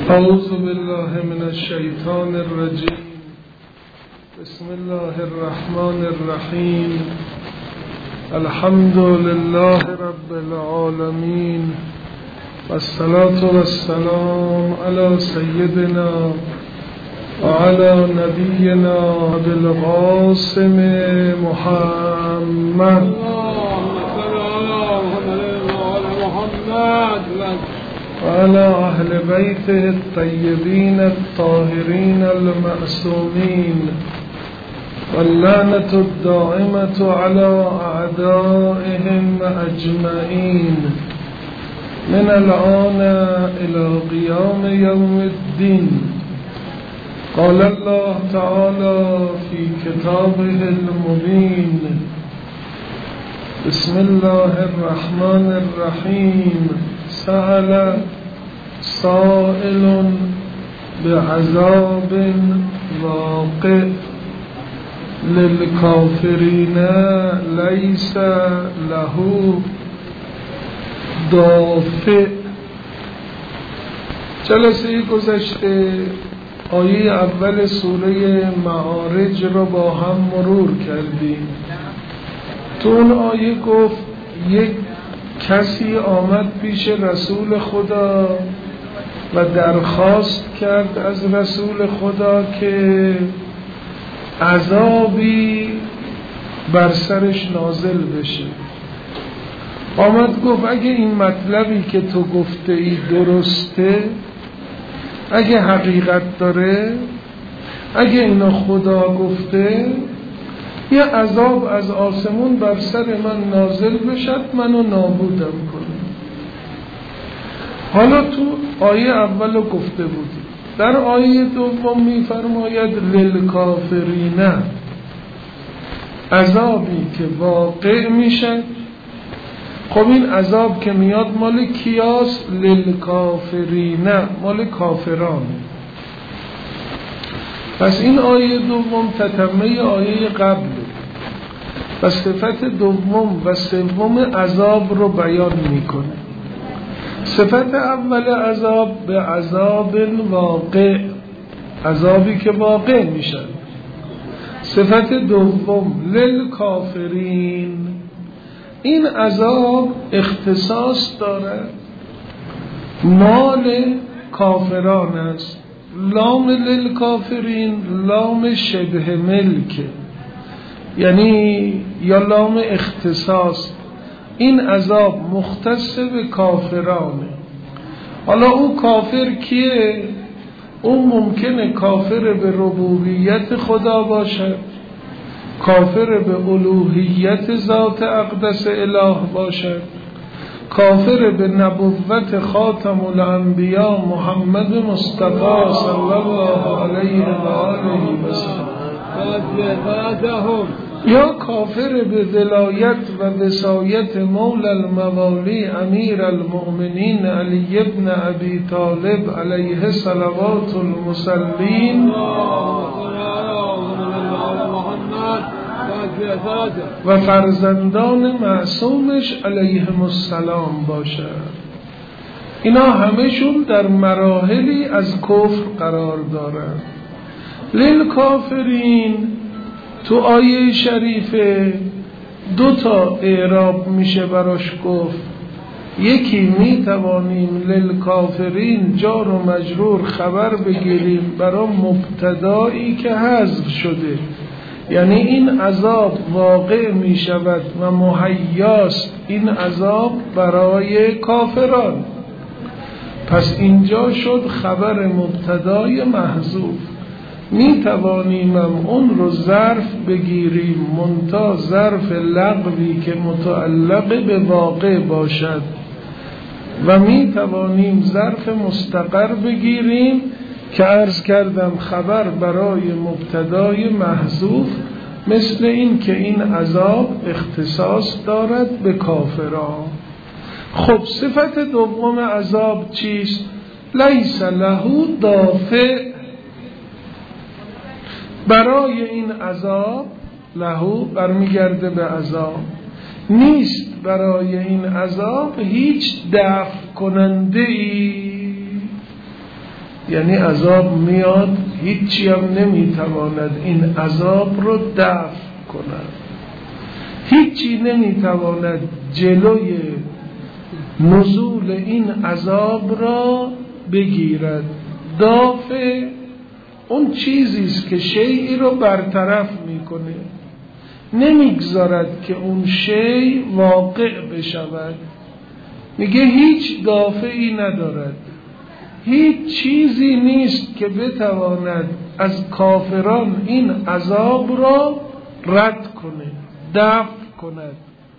اعوذ بالله من الشیطان الرجیم. بسم الله الرحمن الرحیم. الحمد لله رب العالمین والصلاة والسلام علی سیدنا وعلى نبینا بالقاسم محمد وعلى أهل بيته الطيبين الطاهرين المعصومين واللعنة الدائمة على أعدائهم أجمعين من الآن إلى قيام يوم الدين. قال الله تعالى في كتابه المبين: بسم الله الرحمن الرحيم. سأل سائل بعذاب واقع للكافرين ليس له دافع. جلسه گذشته آیه اول سوره معارج رو با هم مرور کردیم. تو اون آیه گفت یک کسی آمد پیش رسول خدا و درخواست کرد از رسول خدا که عذابی بر سرش نازل بشه. آمد گفت اگه این مطلبی که تو گفته ای درسته، اگه حقیقت داره، اگه اینو خدا گفته، یه عذاب از آسمون بر سر من نازل بشد، منو نابودم کنه. حالا تو آیه اولو گفته بودی، در آیه دوم میفرماید للکافرین، عذابی که واقع میشه. خب این عذاب که میاد مال کیاست؟ للکافرین، مال کافران. پس این آیه دوم تتمه آیه قبل و صفت دوم و سوم عذاب رو بیان میکنه. صفت اول عذاب به عذاب واقع، عذابی که واقع میشه. صفت دوم للکافرین، این عذاب اختصاص داره، مال کافران است. لام للکافرین لام شبه ملک، یعنی یا لام اختصاص. این عذاب مختص به کافرانه. حالا او کافر کیه؟ او ممکنه کافر به ربوبیت خدا باشد، کافر به الوهیت ذات اقدس اله باشد، کافر به نبوت خاتم الانبیا محمد مصطفی صلی الله علیه و آله و سلم، یا کافر به ولایت و وصایت مولا الموالی امیر المؤمنین علی ابن ابی طالب علیه صلوات المصلین و فرزندان معصومش علیهم السلام باشد. اینا همشون در مراحلی از کفر قرار دارن. للکافرین تو آیه شریفه دو تا اعراب میشه براش گفت. یکی میتوانیم للکافرین جار و مجرور خبر بگیریم برای مبتدایی که حذف شده، یعنی این عذاب واقع می شود و مهیاست این عذاب برای کافران. پس اینجا شد خبر مبتدای محذوف. می توانیم اون رو ظرف بگیریم، منتها ظرف لغوی که متعلق به واقع باشد، و می توانیم ظرف مستقر بگیریم که عرض کردم خبر برای مبتدای محذوف، مثل این که این عذاب اختصاص دارد به کافران. خب صفت دوم عذاب چیست؟ لیس له دافع. برای این عذاب، له برمیگرده به عذاب، نیست برای این عذاب هیچ دفع کننده ای. یعنی عذاب میاد، هیچی هم نمیتواند این عذاب رو دفع کند، هیچی نمیتواند جلوی نزول این عذاب را بگیرد. دافع اون چیزیست که شیئی رو برطرف میکنه، نمیگذارد که اون شیء واقع بشود. میگه هیچ دافعی ندارد، هیچ چیزی نیست که بتواند از کافران این عذاب را رد کنه، دفع کند.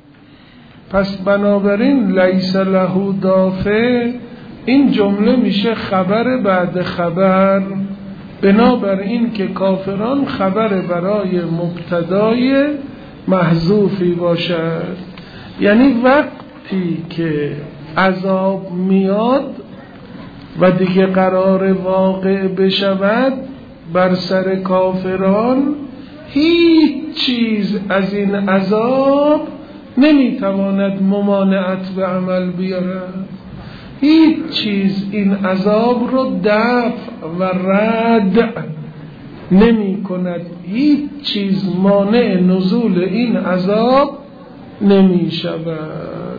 پس بنابراین لیس له دافع، این جمله میشه خبر بعد خبر، بنابراین که کافران خبر برای مبتدای محذوفی باشد. یعنی وقتی که عذاب میاد و دیگه قرار واقع بشود بر سر کافران، هیچ چیز از این عذاب نمیتواند ممانعت به عمل بیارد، هیچ چیز این عذاب رو دفع و رد نمی کند، هیچ چیز مانع نزول این عذاب نمی شود.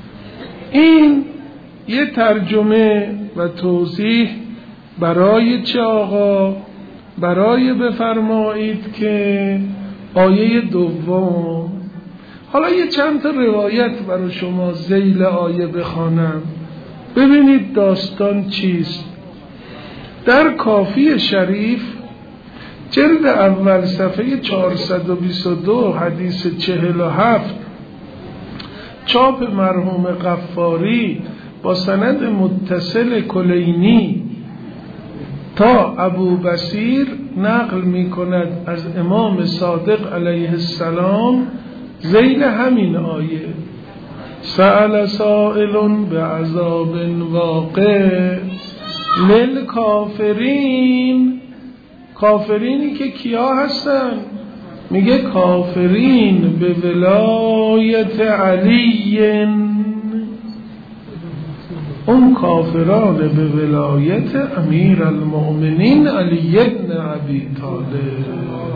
این یه ترجمه و توضیح برای چه آقا؟ برای بفرمایید که آیه دوم. حالا یه چند تا روایت برای شما ذیل آیه بخوانم، ببینید داستان چیست. در کافی شریف جلد اول صفحه 422 حدیث 47 چاپ مرحوم غفاری با سند متصل کلینی تا ابو بصیر نقل می کند از امام صادق علیه السلام ذیل همین آیه: سأل سائل بعذاب واقع للکافرین. کافرینی که کیا هستن؟ میگه کافرین به ولایت علی، اون کافران به ولایت امیر المؤمنین علی ابن ابی طالب.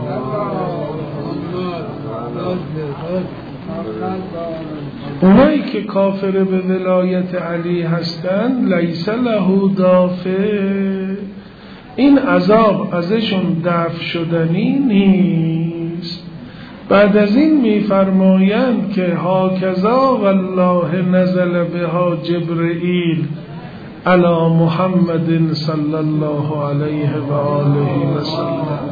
اونایی که کافر به ولایت علی هستند لیس له دافع، این عذاب ازشون دفع شدنی نیست. بعد از این میفرمایند که هاکذا والله نزل بها جبرئیل علی محمد صلی الله علیه و آله و سلم.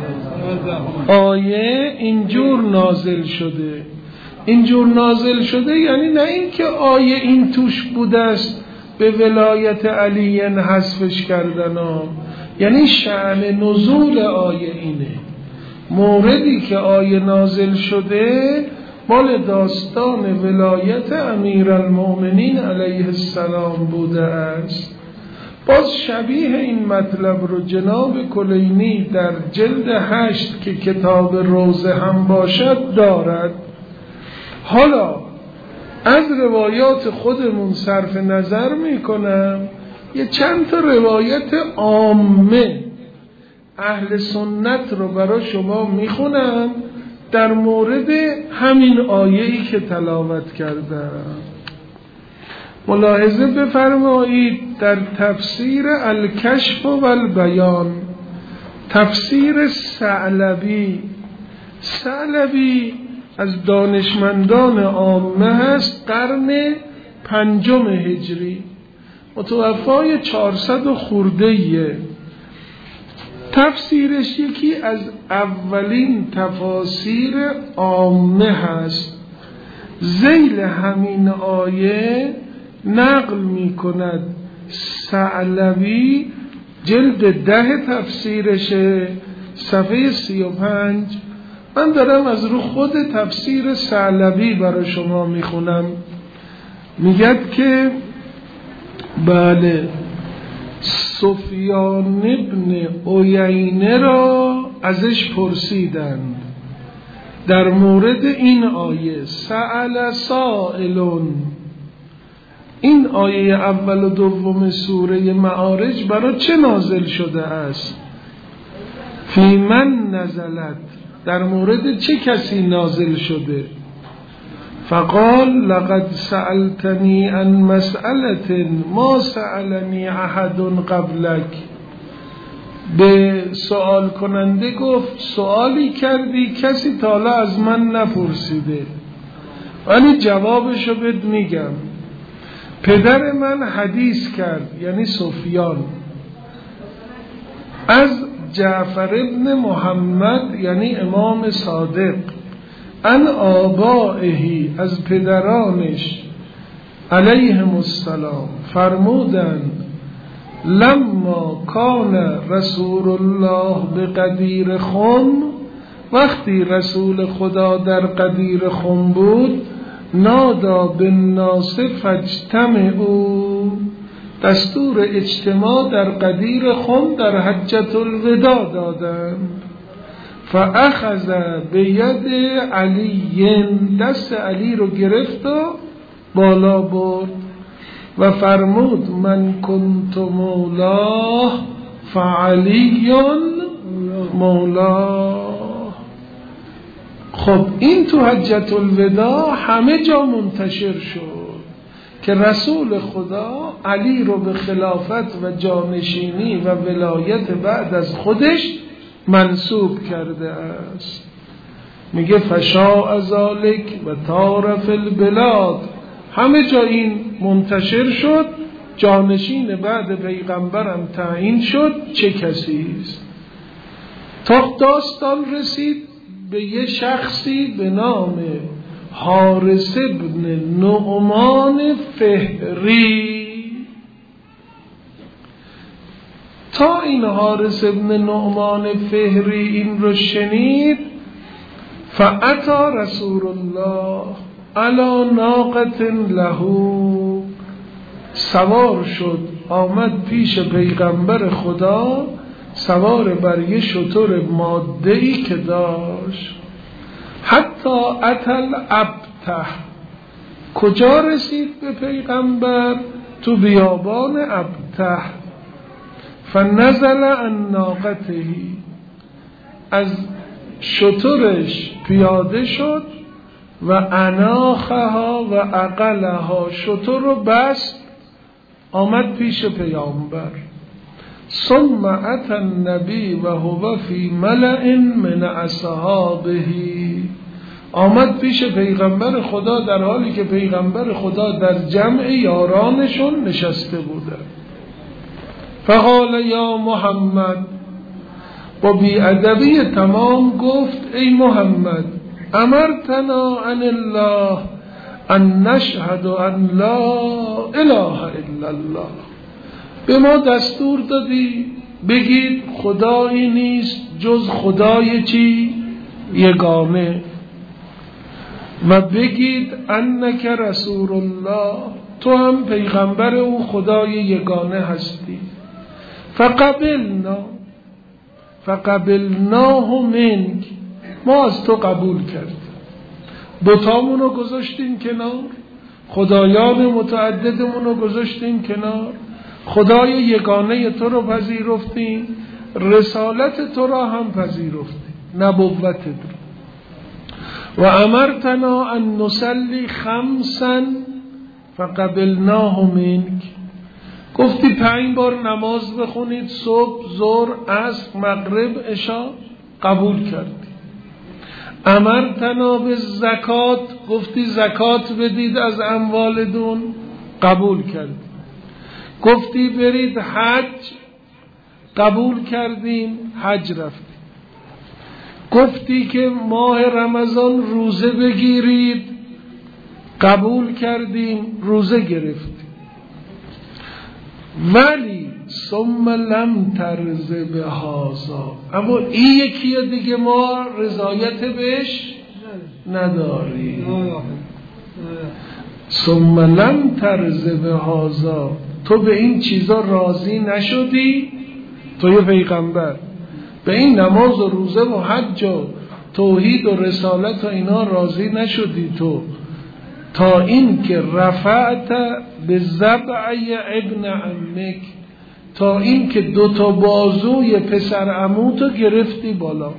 آیه اینجور نازل شده. اینجور نازل شده یعنی نه این که آیه این توش بوده است به ولایت علی حذفش کردن ها، یعنی شأن نزول آیه اینه. موردی که آیه نازل شده مال داستان ولایت امیر المؤمنین علیه السلام بوده است. باز شبیه این مطلب رو جناب کلینی در جلد 8 که کتاب روزه هم باشد دارد. حالا از روایات خودمون صرف نظر میکنم، یه چند تا روایت عامه اهل سنت رو برای شما میخونم در مورد همین آیه‌ای که تلاوت کردم. ملاحظه بفرمایید در تفسیر الکشف و البیان، تفسیر ثعلبی. ثعلبی از دانشمندان عامه هست، قرن 5 هجری، متوفای 400 خورده‌ایه. تفسیرش یکی از اولین تفاسیر عامه هست. ذیل همین آیه نقل می کند ثعلبی جلد 10 تفسیرشه صفحه 35. من دارم از رو خود تفسیر ثعلبی برای شما میخونم. میگد که بله، سفیان ابن عیینه را ازش پرسیدند در مورد این آیه: سأل سائلون این آیه اول و دوم سوره معارج برای چه نازل شده است؟ فی من نزلت، در مورد چه کسی نازل شده؟ فقال لقد سألتنی عن مسئلة ما سألنی احد قبلک. به سوال کننده گفت سوالی کردی کسی تا حالا از من نپرسیده، ولی جوابشو بهت میگم. پدر من حدیث کرد، یعنی سفیان، از جعفر ابن محمد یعنی امام صادق، ان آبائهی، از پدرانش علیهم السلام، فرمودند لما کان رسول الله بقدیر خم، وقتی رسول خدا در قدیر خم بود، نادا بالناس فاجتمعوا، دستور اجتماع در قدیر خم در حجة الوداع دادند. فاخذ بید علی، دست علی رو گرفت و بالا برد و فرمود من کنت مولاه فعلی مولاه. خب این تو حجة الوداع همه جا منتشر شد که رسول خدا علی رو به خلافت و جانشینی و ولایت بعد از خودش منصوب کرده است. میگه فشاء ذلک و طارف البلاد، همه جا این منتشر شد، جانشین بعد پیغمبرم تعیین شد چه کسی است. تا داستان رسید به یه شخصی به نام حارث ابن نعمان فهری. تا این حارث ابن نعمان فهری این رو شنید، فاتی رسول الله علی ناقة له، سوار شد آمد پیش پیغمبر خدا سوار بر یه شتر ماده‌ای که داشت. حتی اتل ابته، کجا رسید به پیغمبر؟ تو بیابان ابته. فنزل عن ناقته، از شترش پیاده شد و اناخها و عقلها، شتر رو بست آمد پیش پیامبر. ثم اتى النبی و هو فی ملأ من اصحابه، آمد پیش پیغمبر خدا در حالی که پیغمبر خدا در جمع یارانشون نشسته بودند. فقال یا محمد، با بی‌ادبی تمام گفت ای محمد، امرتنا عن الله ان نشهد ان لا اله الا الله، به ما دستور دادی بگید خدایی نیست جز خدای چی؟ یگانه، و بگید انک رسول الله، تو هم پیغمبر او خدای یگانه هستی. فقبلناه منک، ما از تو قبول کردیم، بتامونو گذاشتیم کنار، خدایان متعددمونو گذاشتیم کنار، خدای یگانه تو رو پذیرفتیم، رسالت تو را هم پذیرفتیم، نبوت تو. و امرتنا ان نصلی خمسا فقبلناه منک، گفتی 5 بار نماز بخونید، صبح، ظهر، عصر، مغرب، عشا، قبول کردی. امرتنا بالزکات، گفتی زکات بدید از اموالتون، قبول کردی. گفتی برید حج، قبول کردیم، حج رفتیم. گفتی که ماه رمضان روزه بگیرید، قبول کردیم، روزه گرفتیم. ولی ثم لم ترض بهذا، اما این یکی دیگه ما رضایت بهش نداریم. ثم لم ترض بهذا، تو به این چیزا راضی نشدی، تو یه پیغمبر به این نماز و روزه و حج و توحید و رسالت و اینا راضی نشدی، تو تا این که رفعت به ضبعی ابن عمک، تا این که دوتا بازوی پسر عموتو گرفتی بالا.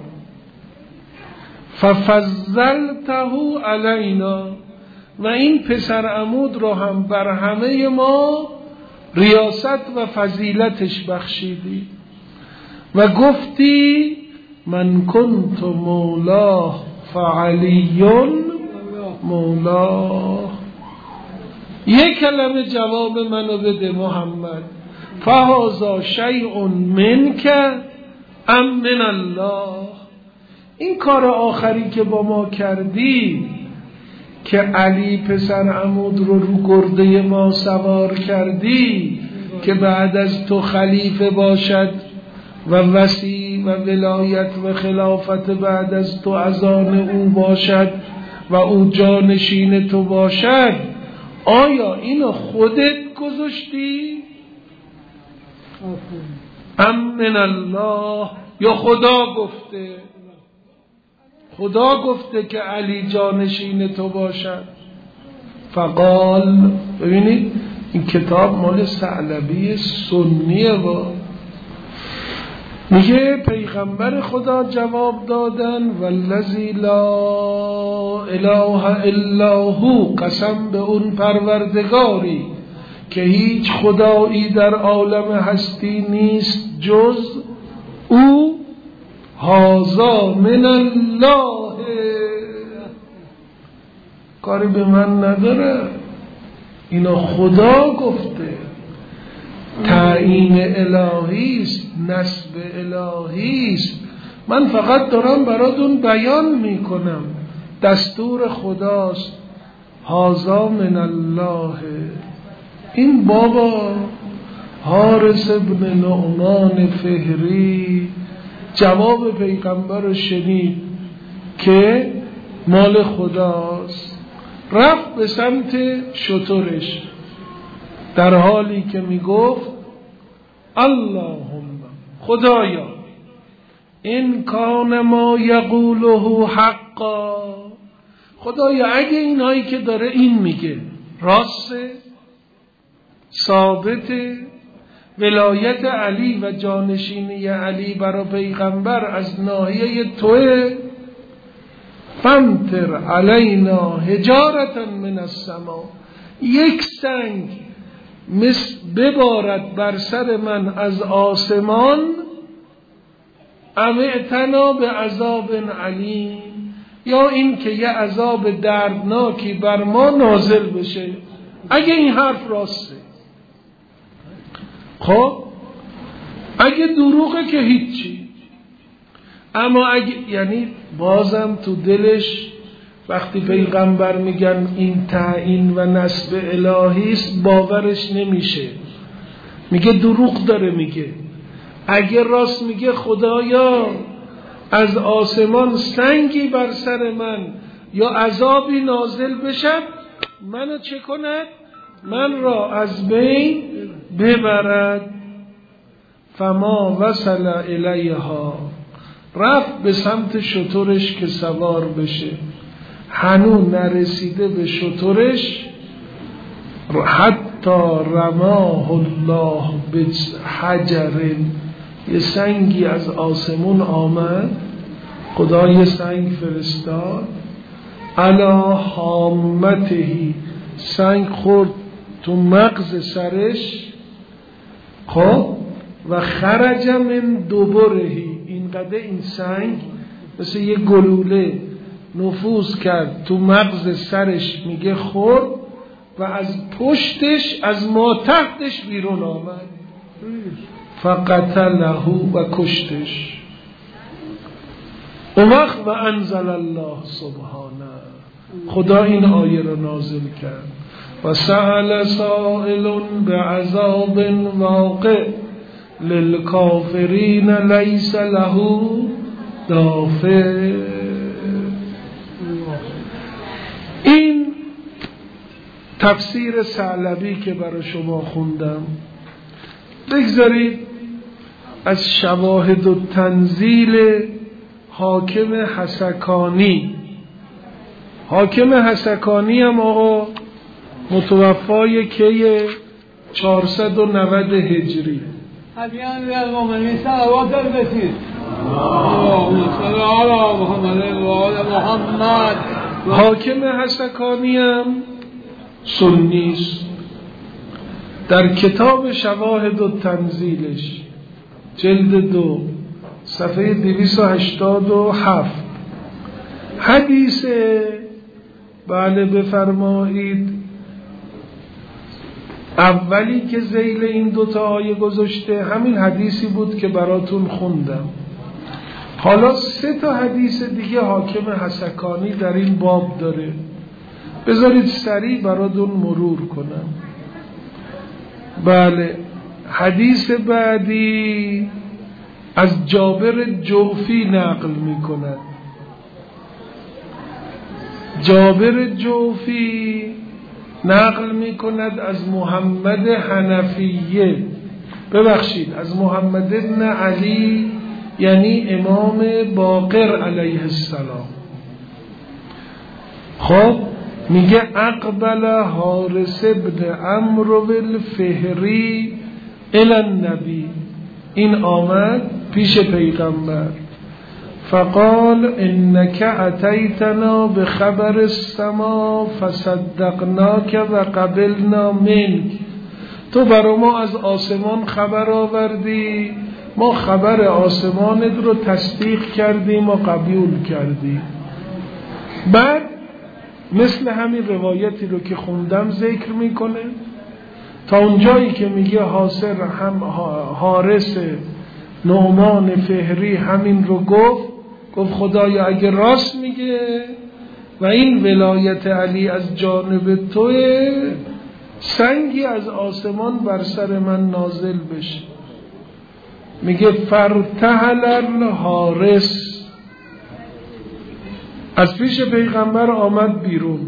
ففضلته علینا، و این پسر عمود رو هم بر همه ما ریاست و فضیلتش بخشیدی و گفتی من کنت مولاه فعلیون مولاه. یک کلمه جواب منو بده محمد، فهذا شیء منک ام من الله. این کار آخری که با ما کردی که علی پسر عمود رو گرده ما سوار کردی که بعد از تو خلیفه باشد و وصی و ولایت و خلافت بعد از تو از آن او باشد و او جانشین تو باشد، آیا اینو خودت گذاشتی ام من الله، یا خدا گفته؟ خدا گفته که علی جانشین تو باشد. فقال، ببینید این کتاب مال ثعلبی سنیه و میگه پیغمبر خدا جواب دادن والذی لا اله الا هو، قسم به اون پروردگاری که هیچ خدایی در عالم هستی نیست جز او، هذا من الله، کاری به من نداره، اینا خدا گفته، تعیین الهی است، نسب الهی است، من فقط دارم براتون بیان میکنم، دستور خداست. هذا من الله. این بابا حارث ابن نعمان فهری جواب پیغمبر رو شنید که مال خداست، رفت به سمت شترش در حالی که میگفت اللهم، خدایا این کان ما یقوله حقا، خدایا اگه اینایی که داره این میگه راسته، ثابته، ولایت علی و جانشینی علی برای پیغمبر از ناحیه توه، فامطر علینا حجارة من السما، یک سنگ ببارد بر سر من از آسمان، ام ائتنا به عذاب علیم، یا این که یه عذاب دردناکی بر ما نازل بشه اگه این حرف راسته. خب اگه دروغه که هیچی، اما اگه، یعنی بازم تو دلش وقتی پیغمبر میگن این تعیین و نسب الهی است باورش نمیشه، میگه دروغ داره میگه. اگه راست میگه خدایا از آسمان سنگی بر سر من یا عذابی نازل بشد، منو چه کند؟ من را از بین ببرد. فما وصل الیها، رفت به سمت شترش که سوار بشه، هنوز نرسیده به شترش، حتی رماه الله بحجر، یه سنگی از آسمون آمد، خدا یه سنگ فرستاد، علی حامتهی، سنگ خورد تو مغز سرش، خب و خرج من دبرهی، اینقدر این سنگ مثل یه گلوله نفوذ کرد تو مغز سرش، میگه خورد و از پشتش از ما تحتش بیرون آمد، فقتله و کشتش. اون وقت و انزل الله سبحانه، خدا این آیه رو نازل کرد و سأل سائل بعذاب واقع للکافرین لیس له دافع. این تفسیر ثعلبی که برای شما خوندم. بگذارید از شواهد و تنزیل حاکم حسکانی، حاکم حسکانی هم آقا متوفای که 490 هجری. حدیان المؤمنین صلوات الرسول اللهم صل علی محمد و آل محمد. حاکم حسکانی هم سنیست. در کتاب شواهد التنزیلش جلد 2 صفحه 287 حدیث بله بفرمایید اولی که ذیل این دوتا آیه گذاشته همین حدیثی بود که براتون خوندم. حالا 3 تا حدیث دیگه حاکم حسکانی در این باب داره، بذارید سریع براتون مرور کنم. بله حدیث بعدی از جابر جوفی نقل می کند. جابر جوفی نقل می کند از محمد حنفیه، ببخشید از محمد ابن علی یعنی امام باقر علیه السلام. خب میگه اقبل حارث ابن عمرو الفهری الی النبی، این آمد پیش پیغمبر، فقال انک اتیتنا بخبر السما فصدقناک و قبلنا منک، تو برای ما از آسمان خبر آوردی، ما خبر آسمانت رو تصدیق کردیم و قبول کردیم. بعد مثل همین روایتی رو که خوندم ذکر میکنه تا اونجایی که میگه حارث نعمان فهری همین رو گفت خدایا اگه راست میگه و این ولایت علی از جانب توه، سنگی از آسمان بر سر من نازل بشه. میگه فرتحل الحارث، از پیش پیغمبر آمد بیرون.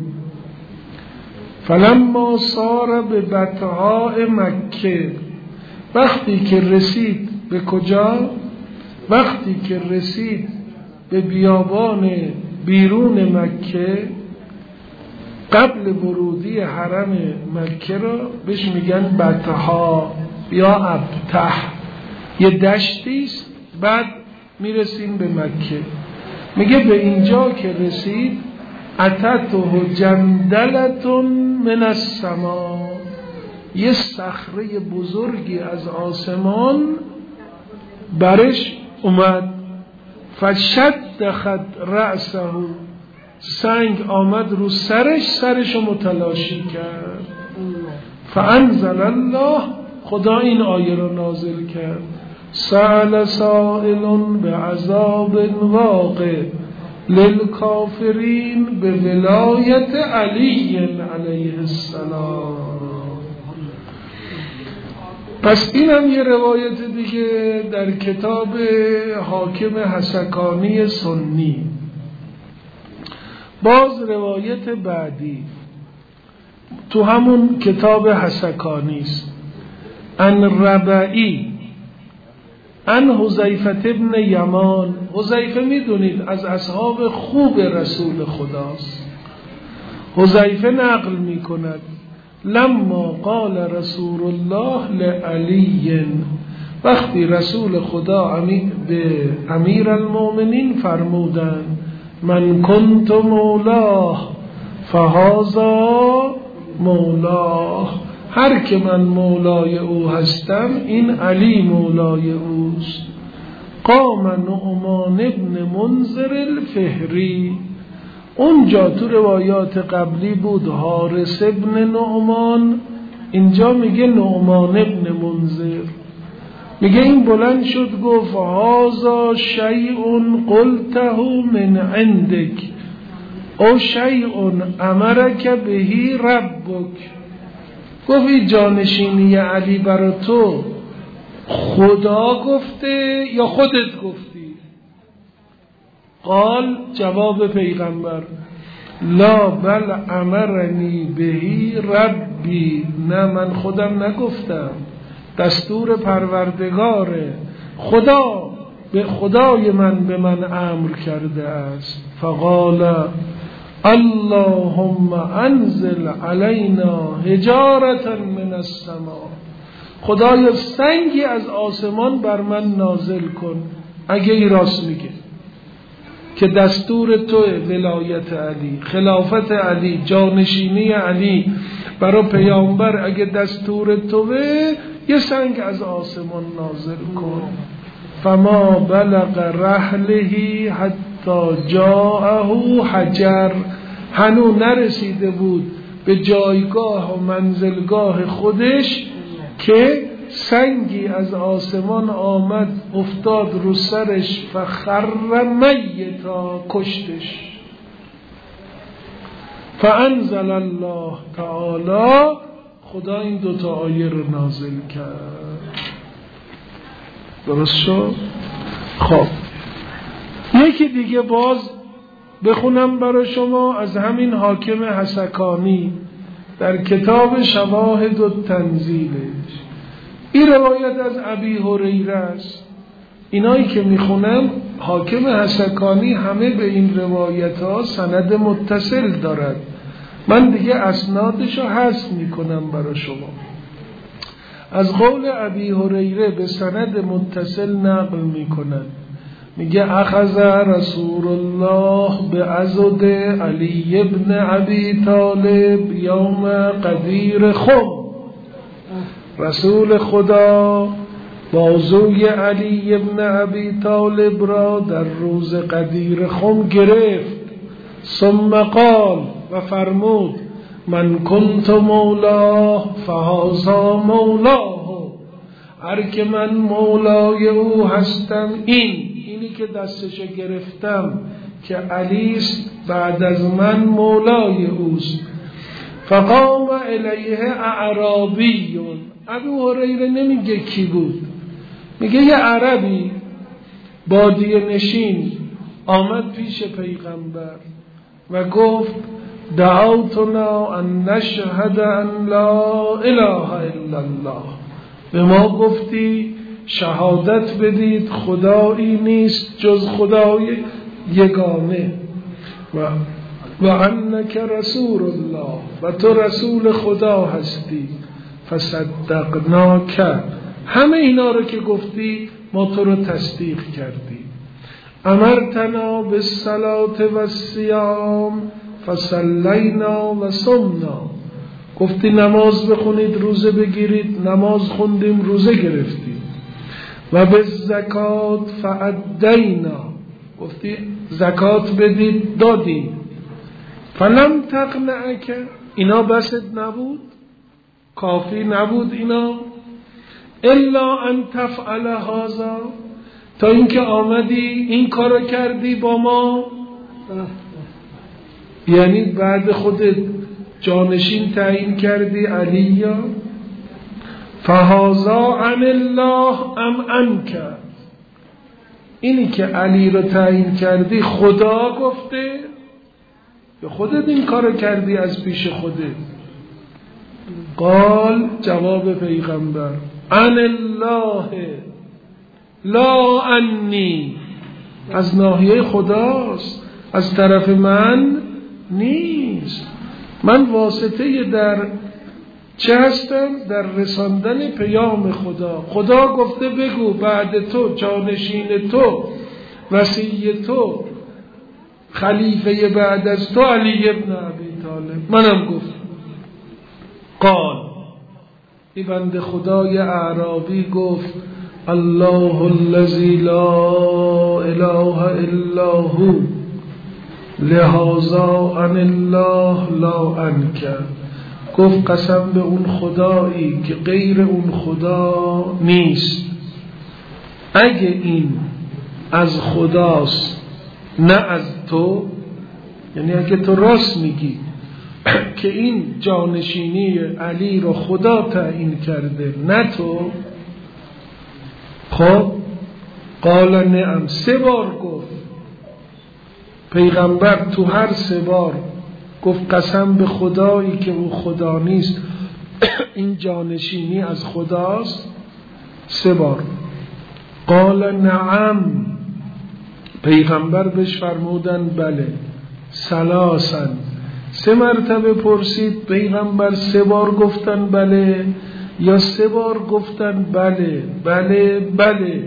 فلما صار به بطحاء مکه، وقتی که رسید به کجا؟ وقتی که رسید به بیابان بیرون مکه، قبل ورودی حرم مکه را بهش میگن بطحاء یا ابتح، یه دشتیست. بعد میرسیم به مکه. میگه به اینجا که رسید اتته جندلتون من السما، یه صخره بزرگی از آسمان برش اومد. فشدخت رأسه، سنگ آمد رو سرش متلاشی کرد. فانزل الله، خدا این آیه رو نازل کرد، سأل سائل بعذاب واقع للکافرین به ولایت علی علیه السلام. پس این هم یه روایت دیگه در کتاب حاکم حسکانی سنی. باز روایت بعدی تو همون کتاب حسکانی است، ان ربعی ان حذیفه ابن یمان. حذیفه میدونید از اصحاب خوب رسول خداست. حذیفه نقل میکند لما قال رسول الله لعلی، وقتی رسول خدا به امیر المؤمنین فرمودند من کنت مولاه فهذا مولاه، هر که من مولای او هستم این علی مولای اوست. قام نعمان ابن منذر الفهری، اونجا تو روایات قبلی بود حارث ابن نعمان، اینجا میگه نعمان ابن منذر. میگه این بلند شد گفت هذا شیء قلته من عندک او شیء امرک بهی ربک، گفت این جانشینی علی برا تو خدا گفته یا خودت گفتی؟ قال، جواب پیغمبر لا بل امرنی بهی ربی، نه من خودم نگفتم، دستور پروردگاره، خدا به خدای من به من امر کرده است. فقال اللهم انزل علینا حجارة من السماء، خدایا سنگی از آسمان بر من نازل کن. اگه این راست میگه که دستور توه، ولایت علی، خلافت علی، جانشینی علی برای پیامبر اگه دستور توه، یه سنگ از آسمان نازل کن. فما بلغ رحله حتی جاءه حجر، هنو نرسیده بود به جایگاه و منزلگاه خودش که سنگی از آسمان آمد افتاد رو سرش، فخر میتا، کشتش. فانزل الله تعالی، خدا این دوتا آیه رو نازل کرد. درست شد؟ خب یکی دیگه باز بخونم برای شما از همین حاکم حسکانی در کتاب شواهد التنزیلش. این روایت از ابی هریره است. اینایی که میخونم حاکم حسکانی همه به این روایت ها سند متصل دارد. من دیگه اسنادشو حذف میکنم برای شما. از قول ابی هریره به سند متصل نقل میکنن، میگه اخذ رسول الله به عضد علی ابن ابی طالب یوم قدیر خم، رسول خدا بازوی علی ابن ابی طالب را در روز قدیر خم گرفت. ثم قال، و فرمود من کنت مولاه فهذا مولاه، هر که من مولای او هستم اینی که دستش گرفتم که علیست بعد از من مولای اوست. فقام الیه اعرابیون، ابو هریره نمیگه کی بود، میگه یه عربی بادیه نشین آمد پیش پیغمبر و گفت دعوتنا ان نشهد ان لا اله الا الله، به ما گفتی شهادت بدید خدایی نیست جز خدای یگانه و انک رسول الله، و تو رسول خدا هستی. فصدقناک، همه اینا رو که گفتی ما تو رو تصدیق کردیم. امرتنا بالصلاة والصیام فصلینا و صمنا، گفتی نماز بخونید روزه بگیرید، نماز خوندیم روزه گرفتیم. و بالزکات فادینا، گفتی زکات بدید دادیم. فلم تقنعک، اینا بسط نبود، کافی نبود اینا، الا ان تفعل هذا، تا اینکه آمدی این کارو کردی با ما، یعنی بعد خودت جانشین تعیین کردی علی. فهذا عن الله ام عنک، اینی که علی رو تعیین کردی خدا گفته یا خودت این کارو کردی از پیش خودت؟ قال، جواب پیغمبر، عن الله لا عنی، از ناحیه خداست، از طرف من نیست. من واسطه در چه هستم؟ در رساندن پیام خدا. خدا گفته بگو بعد تو جانشین تو، وصی تو، خلیفه بعد از تو علی ابن ابی طالب. منم گفت. قال، این بنده خدای اعرابی گفت الله الذی لا اله الا هو لهذا عن الله لا عنک، گفت قسم به اون خدایی که غیر اون خدا نیست، اگه این از خداست نه از تو، یعنی اگه تو راست میگی که این جانشینی علی رو خدا تعیین کرده نه تو، خب قال نعم، 3 بار گفت پیغمبر، تو هر 3 بار گفت قسم به خدایی که او خدا نیست این جانشینی از خداست، 3 بار. قال نعم، پیغمبر بهش فرمودن بله. ثلاثا 3 مرتبه پرسید پیغمبر 3 بار گفتن بله یا 3 بار گفتن بله بله بله.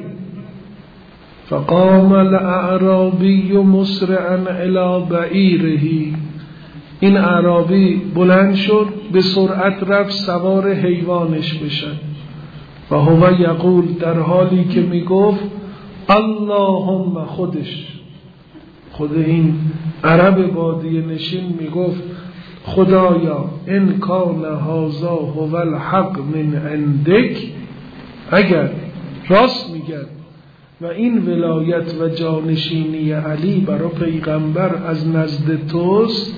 فقام الاعرابی مسرعا الی بعیره، این اعرابی بلند شد به سرعت رفت سوار حیوانش بشن. و هو یقول، در حالی که میگفت اللهم، خود این عرب بادیه نشین میگفت خدایا ان کان هذا هو الحق من عندک، اگر راست میگن و این ولایت و جانشینی علی برای پیغمبر از نزد توست،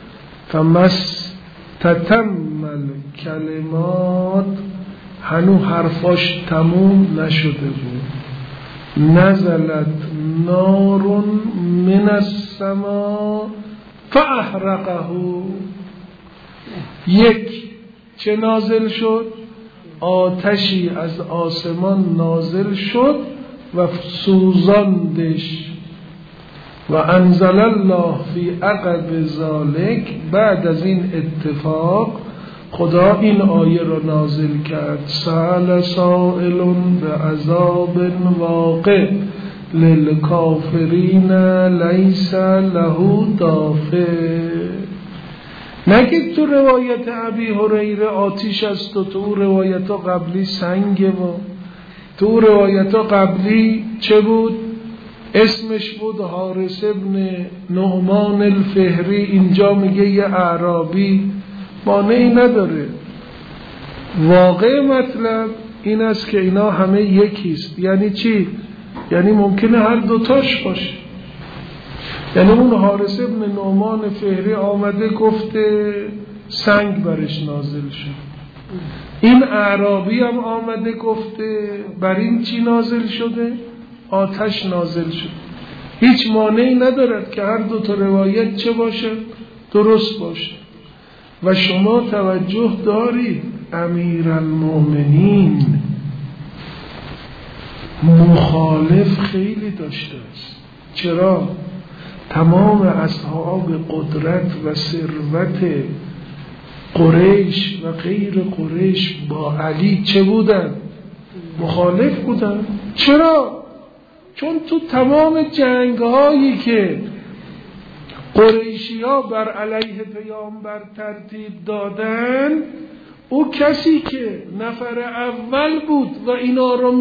فمستتم الکلمات، هنو حرفاش تموم نشده بود. نزلت نار من السما فاحرقه، چه نازل شد؟ آتشی از آسمان نازل شد و سوزاندش. و انزل الله فی عقب ذالک، بعد از این اتفاق خدا این آیه رو نازل کرد: سأل سائل بعذاب واقع للکافرین لیس له دافع. نگید تو روایت ابی هریره آتش است و تو روایت قبلی سنگه و تو روایت قبلی چه بود؟ اسمش بود حارث ابن نعمان الفهری، اینجا میگه یه اعرابی. مانعی نداره. واقع مطلب این است که اینا همه یکیست. یعنی چی؟ یعنی ممکنه هر دوتاش باشه. یعنی اون حارث ابن نعمان فهری آمده گفته سنگ برش نازل شد، این اعرابی هم آمده گفته بر این چی نازل شده؟ آتش نازل شد. هیچ مانعی ندارد که هر دو تا روایت چه باشه؟ درست باشه. و شما توجه دارید امیرالمؤمنین مخالف خیلی داشته است. چرا؟ تمام اصحاب قدرت و ثروت قریش و غیر قریش با علی چه بودن؟ مخالف بودن. چرا؟ چون تو تمام جنگ هایی که قریشی ها بر علیه پیامبر ترتیب دادن، او کسی که نفر اول بود و اینا رو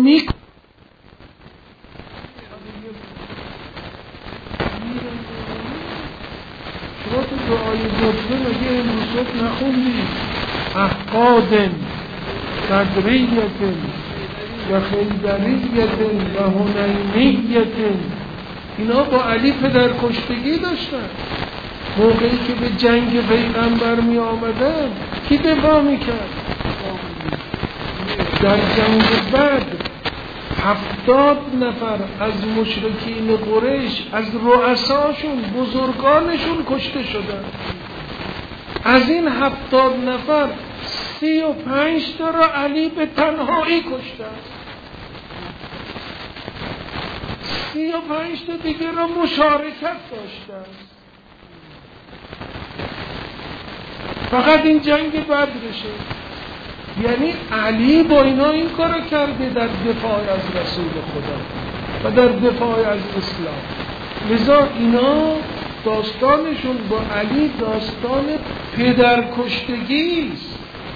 شما تو دعای گفته مگه امروزت نخوندی؟ احقادن صدریتن و خیبریتن و هنینیتن، اینا با علی پدر کشتگی داشتن. موقعی که به جنگ پیغمبر می آمدن کی دفاع می کرد؟ در جنگ بدر 70 نفر از مشرکین قریش از رؤساشون بزرگانشون کشته شدن. از این 70 نفر 35 تا را علی به تنهایی کشته است. 35 تا دیگه را مشارکت داشته است. فقط این جنگ بدرشه. یعنی علی با اینا این کار کرده در دفاع از رسول خدا و در دفاع از اسلام. لذا اینا داستانشون با علی داستان پدرکشتگی است.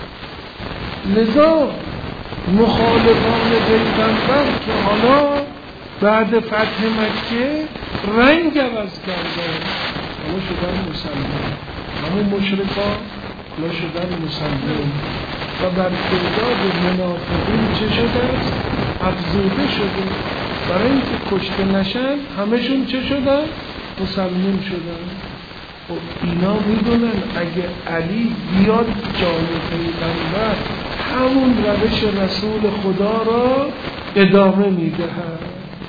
لذا مخالفان پیغمبر که حالا بعد فتح مکه رنگ عوض کردن، حالا شدن مسلمان، همون مشرکان حالا شدن مسلمان و بر تعداد منافقین چه شده است؟ افزوده شده. برای اینکه کشته نشن همشون چه شدن؟ مسلمان شدن. خب اینا میدونن اگه علی بیاد جای پیغمبر همون روش رسول خدا را ادامه میدهد.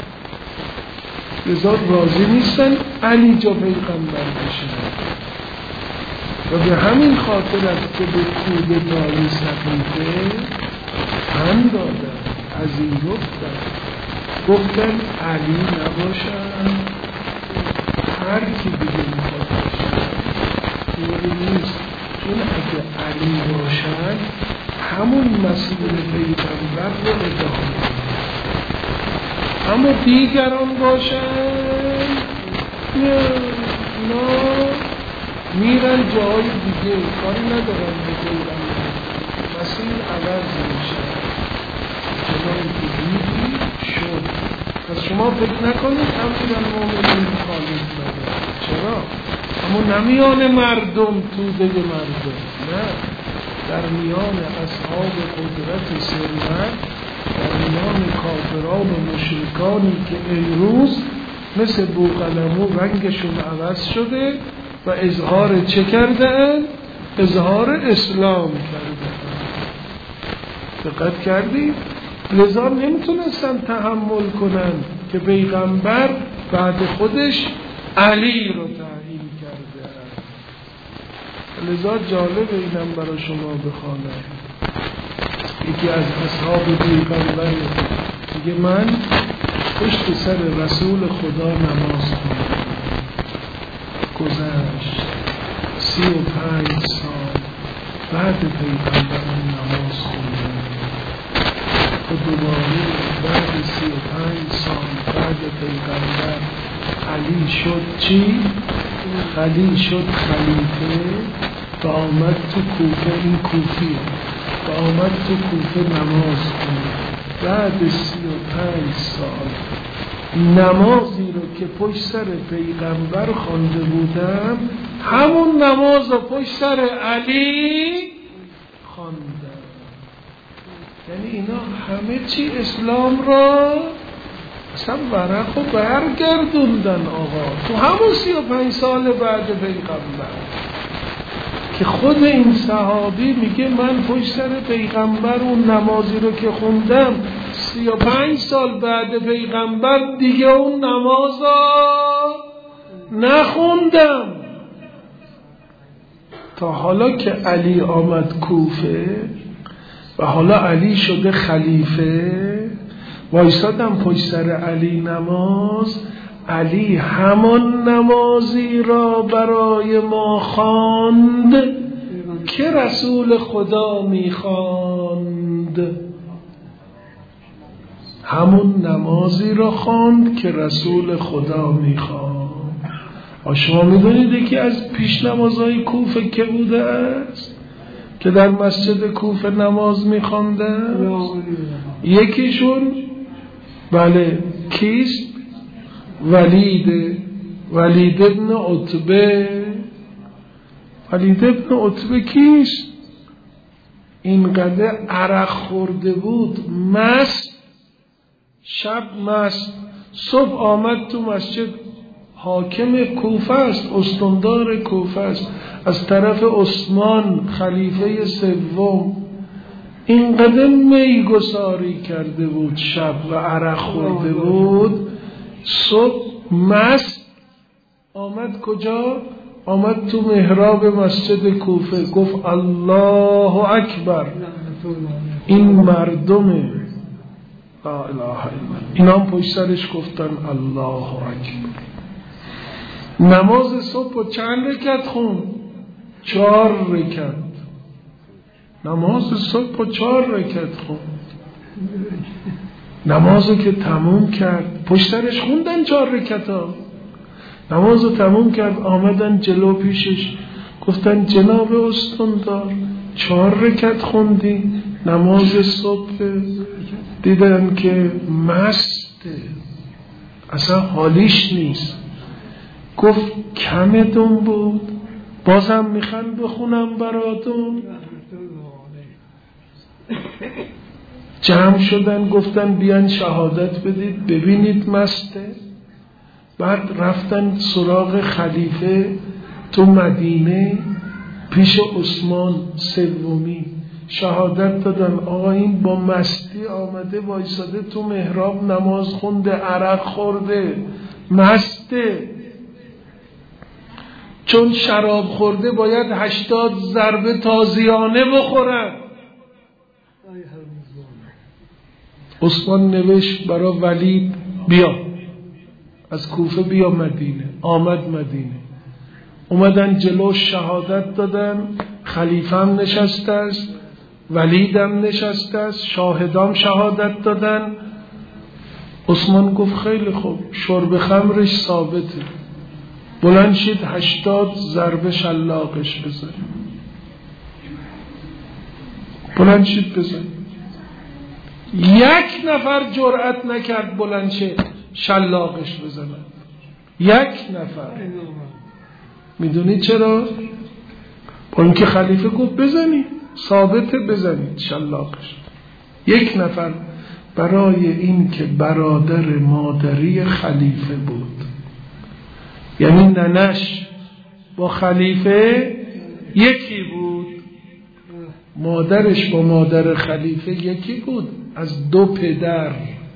لذا راضی نیستن علی جا پیغمبر بشه و به همین خاطر است که به کودتای سقیفه هم دادن، پذیرفتن، گفتن علی نباشن، هر کی دیگه میخواد طوری نیست، چون اگه علی باشن همون مسیر پیغمبر رو ادامه میدن، اما دیگران باشن نه میرن جای دیگه، کاری ندارن به پیغمبر، مسیر عوض میشه. چنان که دیدی شد. پس شما فکر نکنید امیرالمومنین خالد نداره. چرا؟ اما نمیان مردم توده مردم، نه، در میان اصحاب قدرت ثروت، در میان کافران و مشرکانی که امروز مثل بوقلمون رنگشون عوض شده و اظهار چه کردن؟ اظهار اسلام کردن. دقت کردی؟ لذا نمیتونستن تحمل کنن که پیغمبر بعد خودش علی رو تعیین کرده. لذا جالب اینم برای شما بخوانم. یکی از اصحاب پیغمبر میگه من پشت سر رسول خدا نماز خوندم، گذشت 35 سال بعد پیغمبر نماز خوندم و دوباره بعد 35 سال بعد پیغمبر علی شد چی؟ علی شد خلیفه و آمد تو کوفه، این کوفیه، و آمد تو کوفه نماز خوند. بعد 35 سال نمازی رو که پشت سر پیغمبر خوانده بودم همون نماز رو پشت سر علی خواندم. یعنی اینا همه چی اسلام را اصلا ورق رو برگردوندن آقا تو همون 35 سال بعد پیغمبر، که خود این صحابی میگه من پشت سر پیغمبر اون نمازی رو که خوندم 35 سال بعد پیغمبر دیگه اون نماز رو نخوندم. تا حالا که علی آمد کوفه و حالا علی شده خلیفه، وایسادم پشت سر علی نماز، علی همان نمازی را برای ما خواند که رسول خدا میخواند، همون نمازی را خواند که رسول خدا میخواند. شما میدونید یکی از پیش نمازهای کوفه که بوده است که در مسجد کوفه نماز میخوانده؟ یکیشون بله کیست؟ ولید ابن عتبه. ولید ابن عتبه کیست؟ اینقدر عرق خورده بود، مست، شب مست، صبح آمد تو مسجد، حاکم کوفه است، استاندار کوفه است، از طرف عثمان خلیفه سوم، اینقدر میگساری کرده بود شب و عرق خورده بود، صبح مست آمد کجا؟ آمد تو محراب مسجد کوفه، گفت الله اکبر. این مردم لا اله الا اینا هم پشت سرش گفتن الله اکبر. نماز صبح چند رکعت خون؟ 4 رکعت. نماز صبح 4 رکعت خون. نمازو که تموم کرد پشت سرش خوندن 4 رکعت ها. نمازو تموم کرد آمدن جلو پیشش گفتن جناب استاندار 4 رکعت خوندی نماز صبح؟ دیدن که مسته، اصلا حالیش نیست. گفت کمتون بود، بازم میخوان بخونم براتون؟ جمع شدن گفتن بیان شهادت بدید ببینید مسته. بعد رفتن سراغ خلیفه تو مدینه پیش عثمان سومی، شهادت دادن آقا این با مستی آمده وایساده تو محراب نماز خونده، عرق خورده، مسته، چون شراب خورده باید 80 ضربه تازیانه بخورن. عثمان نوشت برای ولید بیا از کوفه بیا مدینه. آمد مدینه، اومدن جلو شهادت دادن، خلیفه هم نشسته است، ولیدم نشسته است، شاهدام شهادت دادن. عثمان گفت خیلی خوب، شرب خمرش ثابته، بلند شید 80 ضربه شلاقش بزن. بلند شید بزن. یک نفر جرأت نکرد بلند شه شلاقش بزنه. یک نفر. میدونی چرا؟ با اینکه خلیفه گفت بزنی، ثابته بزنید شلاقش. یک نفر برای این که برادر مادری خلیفه بود، یعنی ننش با خلیفه یکی بود، مادرش با مادر خلیفه یکی بود، از 2 پدر.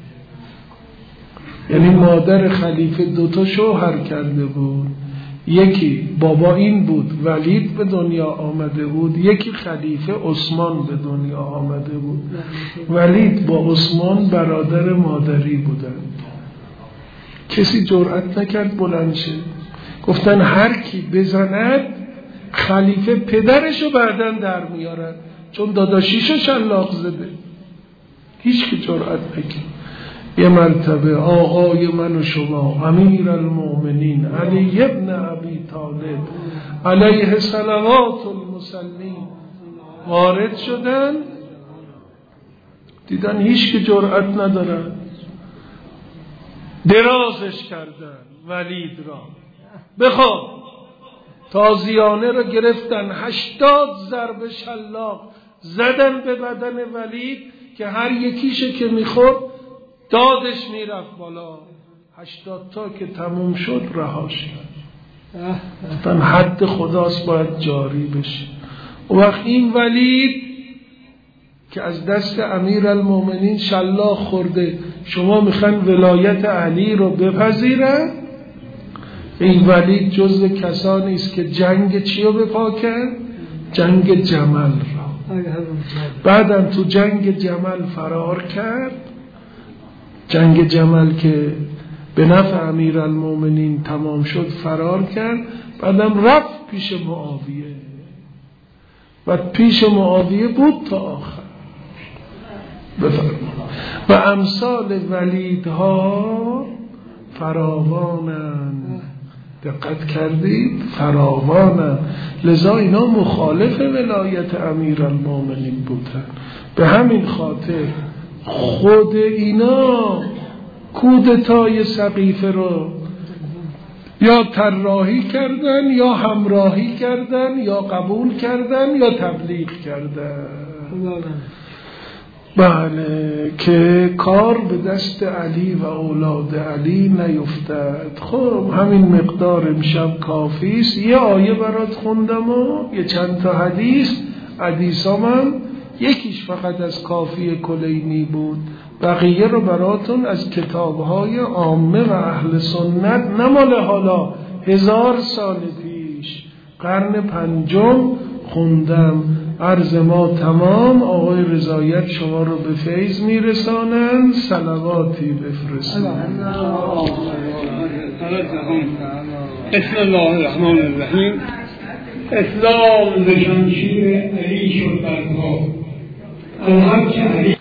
یعنی مادر خلیفه 2 شوهر کرده بود، یکی بابا این بود ولید به دنیا آمده بود، یکی خلیفه عثمان به دنیا آمده بود. ولید با عثمان برادر مادری بودن. کسی جرأت نکرد بلند شه. گفتن هر کی بزند خلیفه پدرشو بعدن در میارد، چون داداشیشو شلاق زده. هیچ کی جرأت نکرد. یه مرتبه آقای من و شما امیر المؤمنین علی ابن ابی طالب علیه صلوات المسلمین وارد شدن، دیدن هیچ که جرأت ندارن، درازش کردن ولید را، بخواب تازیانه را گرفتن، 80 ضربه شلاق زدن به بدن ولید که هر یکیشه که میخورد دادش میرفت بالا. 80 تا که تموم شد رهاش کرد. حد خداست باید جاری بشه. و وقت این ولید که از دست امیر المؤمنین شلاق خورده، شما میخوان ولایت علی رو بپذیرن؟ این ولید جزو کسانی است که جنگ چی رو بپا کرد؟ جنگ جمل را. بعدم تو جنگ جمل فرار کرد. جنگ جمل که به نفع امیر المؤمنین تمام شد فرار کرد. بعدم رفت پیش معاویه و پیش معاویه بود تا آخر. بفرمایید. و امثال ولیدها فراوانند. دقت کردید؟ فراوانند. لذا اینا مخالف ولایت امیر المؤمنین بودن. به همین خاطر خود اینا کودتای سقیفه رو یا طراحی کردن یا همراهی کردن یا قبول کردن یا تبلیغ کردن. بله، که کار به دست علی و اولاد علی نیفتد. خب همین مقدار امشب کافیست. یه آیه برات خوندم و یه چند تا حدیثام هم یکیش فقط از کافی کلینی بود، بقیه رو براتون از کتابهای عامه و اهل سنت، نمال حالا 1000 سال پیش، قرن 5 خوندم. عرض ما تمام. آقای رضایت شما رو به فیض میرسانن. صلواتی بفرستید. بسم الله الرحمن الرحیم. اسلام به شمشیر علی شد برپا.